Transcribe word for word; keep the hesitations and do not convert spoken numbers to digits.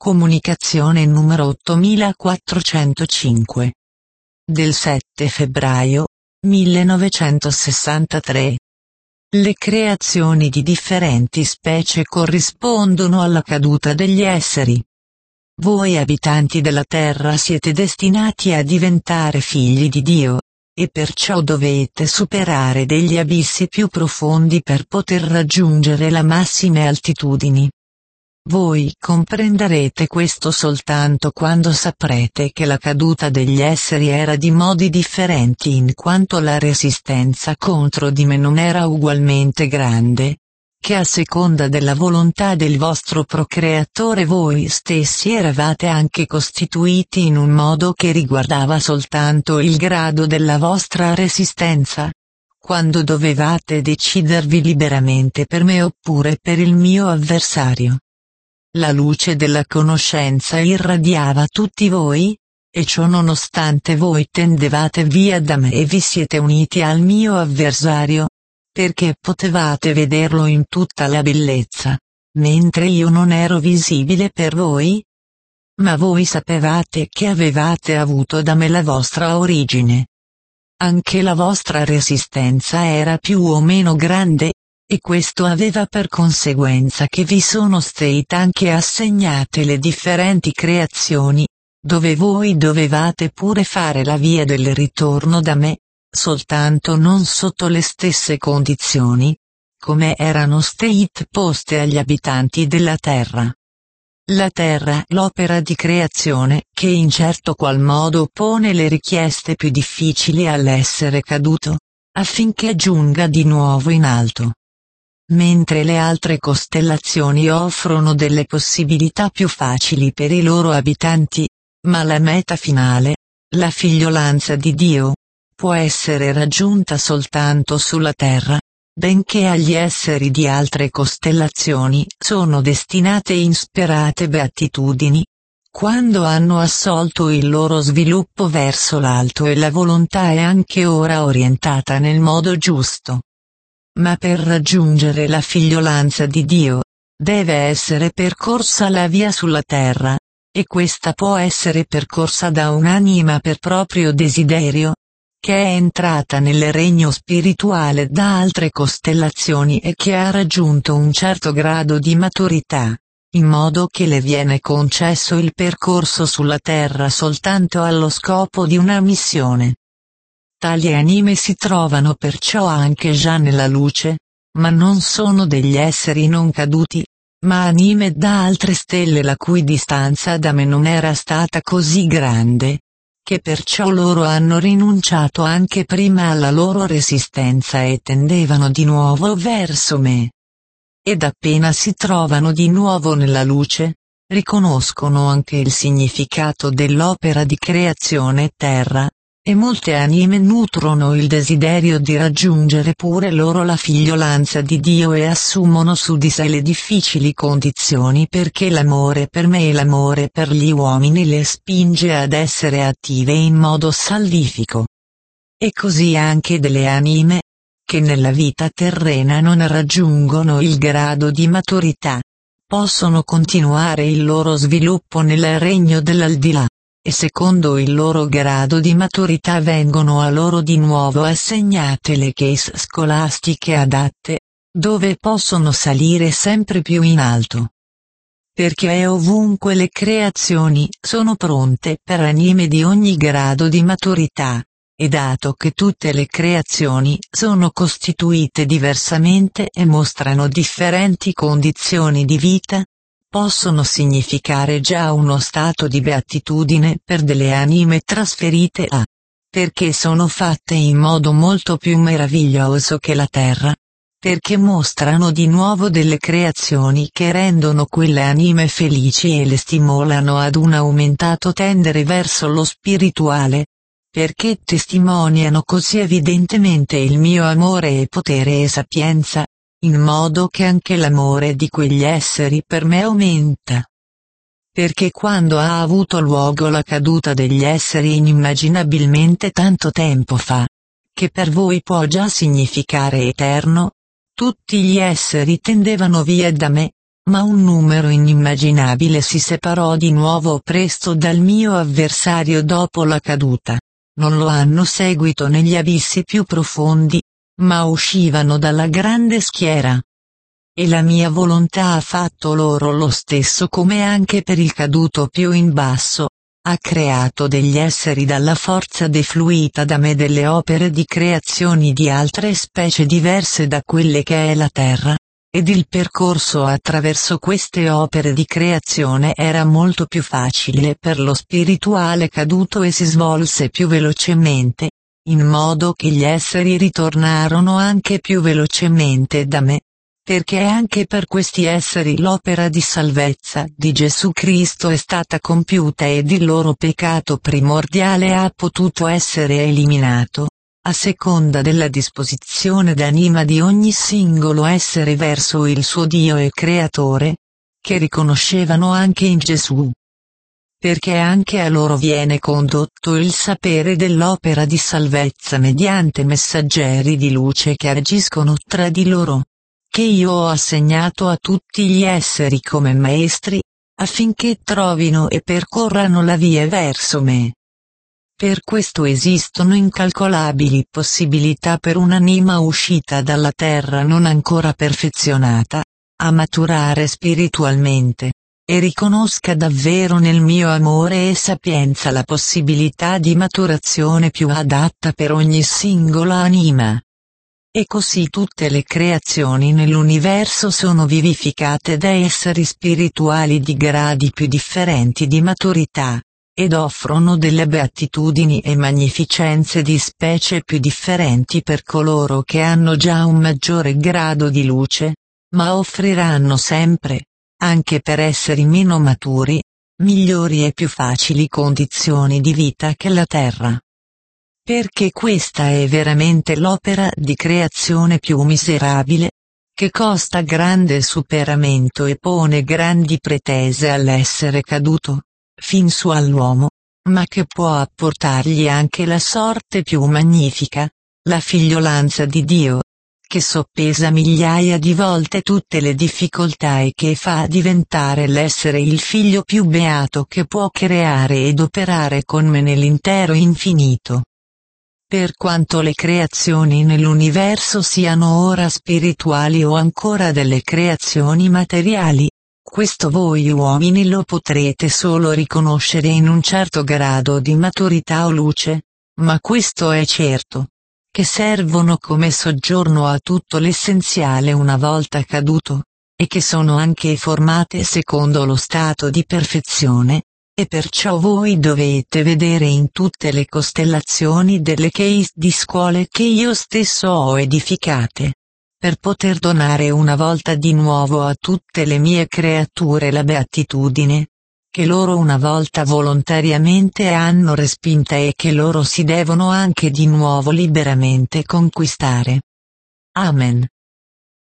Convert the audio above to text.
Comunicazione numero ottomilaquattrocentocinque. Del sette febbraio millenovecentosessantatré. Le creazioni di differenti specie corrispondono alla caduta degli esseri. Voi abitanti della Terra siete destinati a diventare figli di Dio, e perciò dovete superare degli abissi più profondi per poter raggiungere le massime altitudini. Voi comprenderete questo soltanto quando saprete che la caduta degli esseri era di modi differenti in quanto la resistenza contro di me non era ugualmente grande, che a seconda della volontà del vostro procreatore voi stessi eravate anche costituiti in un modo che riguardava soltanto il grado della vostra resistenza, quando dovevate decidervi liberamente per me oppure per il mio avversario. La luce della conoscenza irradiava tutti voi, e ciò nonostante voi tendevate via da me e vi siete uniti al mio avversario, perché potevate vederlo in tutta la bellezza, mentre io non ero visibile per voi? Ma voi sapevate che avevate avuto da me la vostra origine. Anche la vostra resistenza era più o meno grande, e questo aveva per conseguenza che vi sono state anche assegnate le differenti creazioni, dove voi dovevate pure fare la via del ritorno da me, soltanto non sotto le stesse condizioni, come erano state poste agli abitanti della Terra. La Terra è l'opera di creazione che in certo qual modo pone le richieste più difficili all'essere caduto, affinché giunga di nuovo in alto. Mentre le altre costellazioni offrono delle possibilità più facili per i loro abitanti, ma la meta finale, la figliolanza di Dio, può essere raggiunta soltanto sulla Terra, benché agli esseri di altre costellazioni sono destinate insperate beatitudini, quando hanno assolto il loro sviluppo verso l'alto e la volontà è anche ora orientata nel modo giusto. Ma per raggiungere la figliolanza di Dio, deve essere percorsa la via sulla terra, e questa può essere percorsa da un'anima per proprio desiderio, che è entrata nel regno spirituale da altre costellazioni e che ha raggiunto un certo grado di maturità, in modo che le viene concesso il percorso sulla terra soltanto allo scopo di una missione. Tali anime si trovano perciò anche già nella luce, ma non sono degli esseri non caduti, ma anime da altre stelle la cui distanza da me non era stata così grande, che perciò loro hanno rinunciato anche prima alla loro resistenza e tendevano di nuovo verso me. Ed appena si trovano di nuovo nella luce, riconoscono anche il significato dell'opera di creazione terra, e molte anime nutrono il desiderio di raggiungere pure loro la figliolanza di Dio e assumono su di sé le difficili condizioni perché l'amore per me e l'amore per gli uomini le spinge ad essere attive in modo salvifico. E così anche delle anime, che nella vita terrena non raggiungono il grado di maturità, possono continuare il loro sviluppo nel regno dell'aldilà. E secondo il loro grado di maturità vengono a loro di nuovo assegnate le case scolastiche adatte, dove possono salire sempre più in alto. Perché ovunque le creazioni sono pronte per anime di ogni grado di maturità, e dato che tutte le creazioni sono costituite diversamente e mostrano differenti condizioni di vita, possono significare già uno stato di beatitudine per delle anime trasferite a, perché sono fatte in modo molto più meraviglioso che la terra, perché mostrano di nuovo delle creazioni che rendono quelle anime felici e le stimolano ad un aumentato tendere verso lo spirituale, perché testimoniano così evidentemente il mio amore e potere e sapienza, in modo che anche l'amore di quegli esseri per me aumenta. Perché quando ha avuto luogo la caduta degli esseri inimmaginabilmente tanto tempo fa, che per voi può già significare eterno, tutti gli esseri tendevano via da me, ma un numero inimmaginabile si separò di nuovo presto dal mio avversario dopo la caduta. Non lo hanno seguito negli abissi più profondi, ma uscivano dalla grande schiera. E la mia volontà ha fatto loro lo stesso, come anche per il caduto più in basso. Ha creato degli esseri dalla forza defluita da me, delle opere di creazioni di altre specie diverse da quelle che è la terra, ed il percorso attraverso queste opere di creazione era molto più facile per lo spirituale caduto e si svolse più velocemente, in modo che gli esseri ritornarono anche più velocemente da me. Perché anche per questi esseri l'opera di salvezza di Gesù Cristo è stata compiuta ed il loro peccato primordiale ha potuto essere eliminato, a seconda della disposizione d'anima di ogni singolo essere verso il suo Dio e Creatore, che riconoscevano anche in Gesù. Perché anche a loro viene condotto il sapere dell'opera di salvezza mediante messaggeri di luce che agiscono tra di loro, che io ho assegnato a tutti gli esseri come maestri, affinché trovino e percorrano la via verso me. Per questo esistono incalcolabili possibilità per un'anima uscita dalla terra non ancora perfezionata, a maturare spiritualmente, e riconosca davvero nel mio amore e sapienza la possibilità di maturazione più adatta per ogni singola anima. E così tutte le creazioni nell'universo sono vivificate da esseri spirituali di gradi più differenti di maturità, ed offrono delle beatitudini e magnificenze di specie più differenti per coloro che hanno già un maggiore grado di luce, ma offriranno sempre, anche per esseri meno maturi, migliori e più facili condizioni di vita che la Terra. Perché questa è veramente l'opera di creazione più miserabile, che costa grande superamento e pone grandi pretese all'essere caduto, fin su all'uomo, ma che può apportargli anche la sorte più magnifica, la figliolanza di Dio, che soppesa migliaia di volte tutte le difficoltà e che fa diventare l'essere il figlio più beato che può creare ed operare con me nell'intero infinito. Per quanto le creazioni nell'universo siano ora spirituali o ancora delle creazioni materiali, questo voi uomini lo potrete solo riconoscere in un certo grado di maturità o luce, ma questo è certo, che servono come soggiorno a tutto l'essenziale una volta caduto, e che sono anche formate secondo lo stato di perfezione. E perciò voi dovete vedere in tutte le costellazioni delle case di scuole che io stesso ho edificate, per poter donare una volta di nuovo a tutte le mie creature la beatitudine, che loro una volta volontariamente hanno respinta e che loro si devono anche di nuovo liberamente conquistare. Amen.